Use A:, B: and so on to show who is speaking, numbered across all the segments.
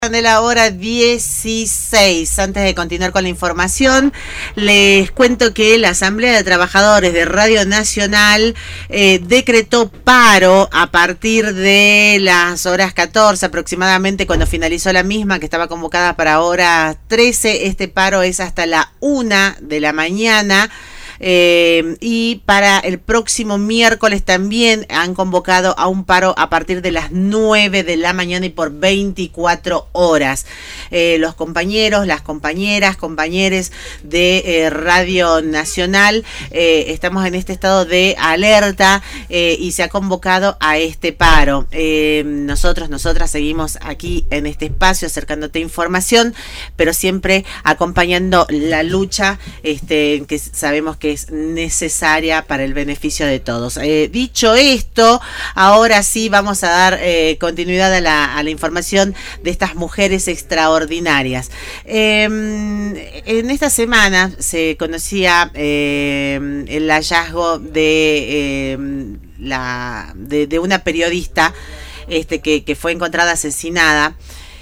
A: De la hora 16. Antes de continuar con la información, les cuento que la Asamblea de Trabajadores de Radio Nacional decretó paro a partir de las horas 14 aproximadamente, cuando finalizó la misma, que estaba convocada para horas 13. Este paro es hasta la 1 de la mañana. Y para el próximo miércoles también han convocado a un paro a partir de las 9 de la mañana y por 24 horas. Los compañeros, las compañeras, compañeres de Radio Nacional estamos en este estado de alerta y se ha convocado a este paro. Nosotras seguimos aquí en este espacio acercándote información, pero siempre acompañando la lucha que sabemos que es necesaria para el beneficio de todos. Dicho esto, ahora sí vamos a dar continuidad a la información de estas mujeres extraordinarias. En esta semana se conocía el hallazgo de una periodista que fue encontrada asesinada.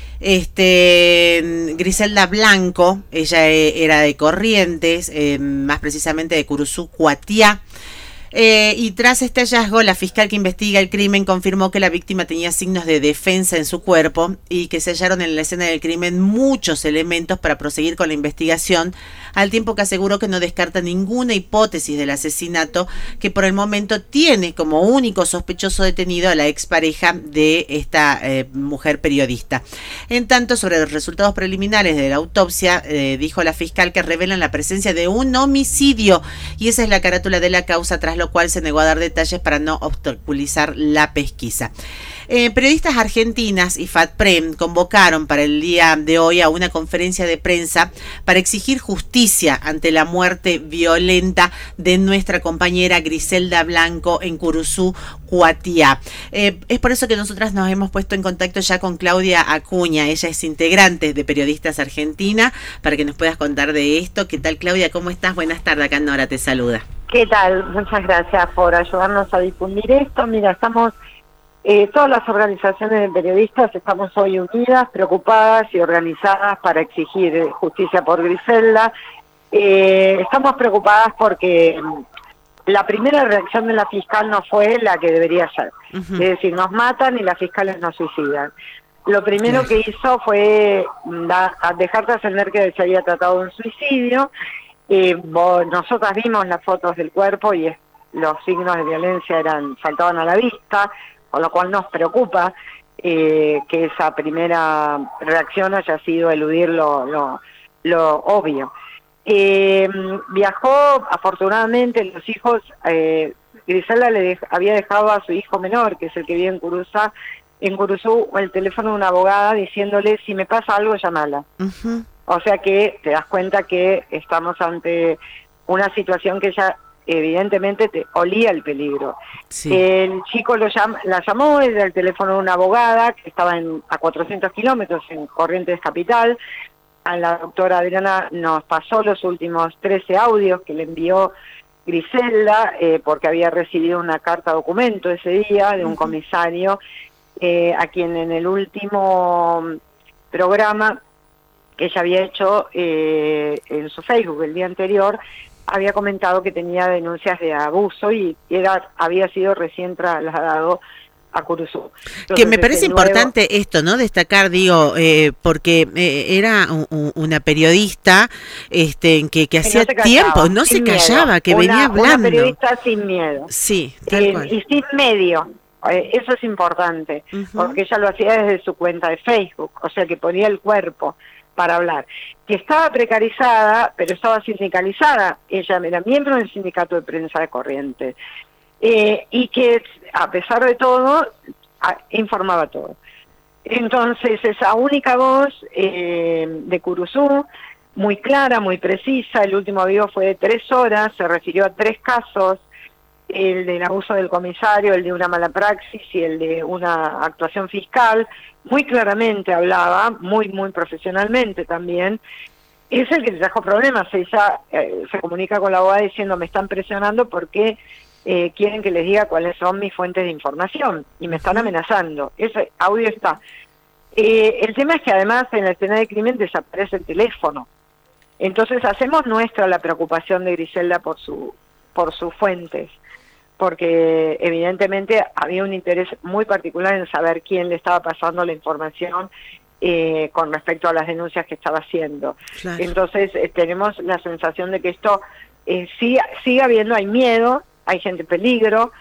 A: Griselda Blanco, ella era de Corrientes, más precisamente de Curuzú, Cuatiá. Y tras este hallazgo, la fiscal que investiga el crimen confirmó que la víctima tenía signos de defensa en su cuerpo y que se hallaron en la escena del crimen muchos elementos para proseguir con la investigación, al tiempo que aseguró que no descarta ninguna hipótesis del asesinato, que por el momento tiene como único sospechoso detenido a la expareja de esta mujer periodista. En tanto, sobre los resultados preliminares de la autopsia, dijo la fiscal que revelan la presencia de un homicidio, y esa es la carátula de la causa, tras lo cual se negó a dar detalles para no obstaculizar la pesquisa. Periodistas argentinas y FATPREM convocaron para el día de hoy a una conferencia de prensa para exigir justicia ante la muerte violenta de nuestra compañera Griselda Blanco en Curuzú, Cuatiá. Es por eso que nosotras nos hemos puesto en contacto ya con Claudia Acuña. Ella es integrante de Periodistas Argentina, para que nos puedas contar de esto. ¿Qué tal, Claudia? ¿Cómo estás? Buenas tardes, acá Nora te saluda.
B: ¿Qué tal? Muchas gracias por ayudarnos a difundir esto. Mira, estamos, todas las organizaciones de periodistas estamos hoy unidas, preocupadas y organizadas para exigir justicia por Griselda. Estamos preocupadas porque la primera reacción de la fiscal no fue la que debería ser. Es decir, nos matan y las fiscales nos suicidan. Lo primero que hizo fue dejar de ascender que se había tratado de un suicidio. Nosotras vimos las fotos del cuerpo y los signos de violencia saltaban a la vista, con lo cual nos preocupa que esa primera reacción haya sido eludir lo obvio. Viajó, afortunadamente, los hijos, Griselda había dejado a su hijo menor, que es el que vive en Curuzú, el teléfono de una abogada diciéndole: si me pasa algo, llámala. O sea que te das cuenta que estamos ante una situación que ya evidentemente te olía el peligro. Sí. El chico la llamó desde el teléfono de una abogada que estaba a 400 kilómetros en Corrientes Capital. A la doctora Adriana nos pasó los últimos 13 audios que le envió Griselda, porque había recibido una carta documento ese día de un comisario, a quien en el último programa que ella había hecho en su Facebook el día anterior, había comentado que tenía denuncias de abuso y había sido recién trasladado a Curuzú. Entonces,
A: que me parece importante esto, ¿no? Destacar, porque era una periodista que hacía tiempo, no se callaba, que venía hablando.
B: Una periodista sin miedo.
A: Sí, tal cual.
B: Y sin medio. Eso es importante, porque ella lo hacía desde su cuenta de Facebook, o sea que ponía el cuerpo para hablar, que estaba precarizada, pero estaba sindicalizada. Ella era miembro del sindicato de prensa de Corrientes, y que a pesar de todo informaba todo. Entonces esa única voz de Curuzú, muy clara, muy precisa. El último video fue de 3 horas, se refirió a 3 casos: el del abuso del comisario, el de una mala praxis y el de una actuación fiscal. Muy claramente hablaba, muy profesionalmente también. Es el que le trajo problemas. Ella se comunica con la abogada diciendo: me están presionando porque quieren que les diga cuáles son mis fuentes de información y me están amenazando. Ese audio está. El tema es que además en la escena de crimen desaparece el teléfono. Entonces hacemos nuestra la preocupación de Griselda por sus fuentes, porque evidentemente había un interés muy particular en saber quién le estaba pasando la información con respecto a las denuncias que estaba haciendo. Claro. Entonces tenemos la sensación de que esto sigue habiendo, hay miedo, hay gente en peligro,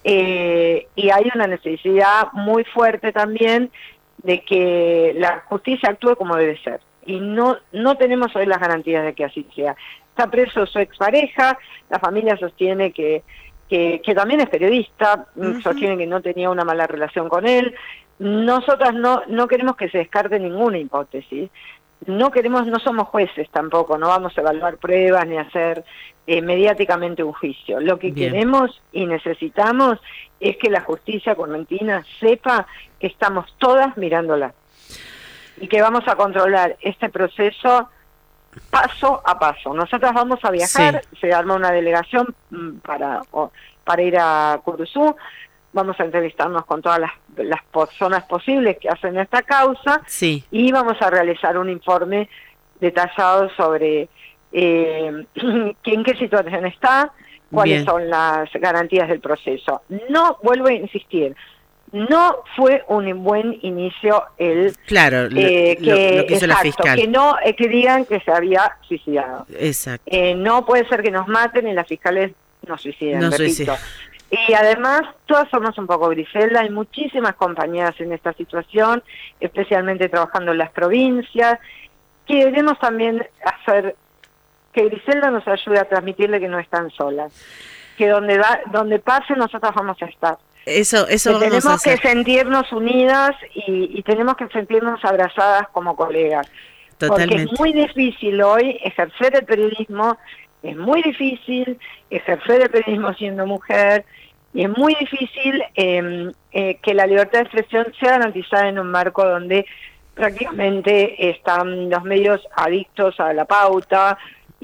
B: y hay una necesidad muy fuerte también de que la justicia actúe como debe ser. Y no tenemos hoy las garantías de que así sea. Está preso su expareja, la familia sostiene que también es periodista, sostiene que no tenía una mala relación con él. Nosotras no queremos que se descarte ninguna hipótesis. No somos jueces tampoco, no vamos a evaluar pruebas ni hacer mediáticamente un juicio. Lo que queremos y necesitamos es que la justicia correntina sepa que estamos todas mirándola y que vamos a controlar este proceso paso a paso. Nosotras vamos a viajar, se arma una delegación para ir a Curuzú, vamos a entrevistarnos con todas las personas posibles que hacen esta causa y vamos a realizar un informe detallado sobre en qué situación está, cuáles son las garantías del proceso. No, vuelvo a insistir, no fue un buen inicio
A: lo que hizo la fiscal.
B: Que digan que se había suicidado.
A: Exacto.
B: No puede ser que nos maten y las fiscales nos suiciden, repito. Y además, todas somos un poco Griselda, hay muchísimas compañeras en esta situación, especialmente trabajando en las provincias. Queremos también hacer que Griselda nos ayude a transmitirle que no están solas, que donde pase nosotros vamos a estar.
A: Eso
B: tenemos que sentirnos unidas y tenemos que sentirnos abrazadas como colegas.
A: Totalmente.
B: Porque es muy difícil hoy ejercer el periodismo, es muy difícil ejercer el periodismo siendo mujer, y es muy difícil que la libertad de expresión sea garantizada en un marco donde prácticamente están los medios adictos a la pauta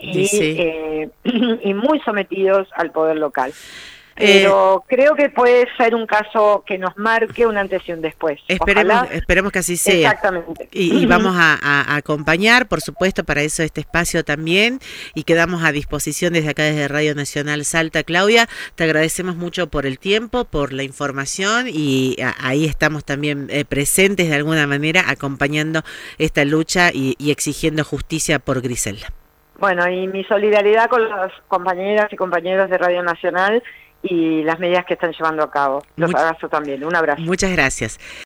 B: y muy sometidos al poder local. Pero creo que puede ser un caso que nos marque un antes y un después.
A: Esperemos que así sea.
B: Exactamente.
A: Y vamos a acompañar, por supuesto, para eso este espacio también, y quedamos a disposición desde acá, desde Radio Nacional Salta. Claudia, te agradecemos mucho por el tiempo, por la información, y ahí estamos también presentes de alguna manera, acompañando esta lucha y exigiendo justicia por Griselda.
B: Bueno, y mi solidaridad con las compañeras y compañeros de Radio Nacional y las medidas que están llevando a cabo. Los abrazo también. Un abrazo.
A: Muchas gracias.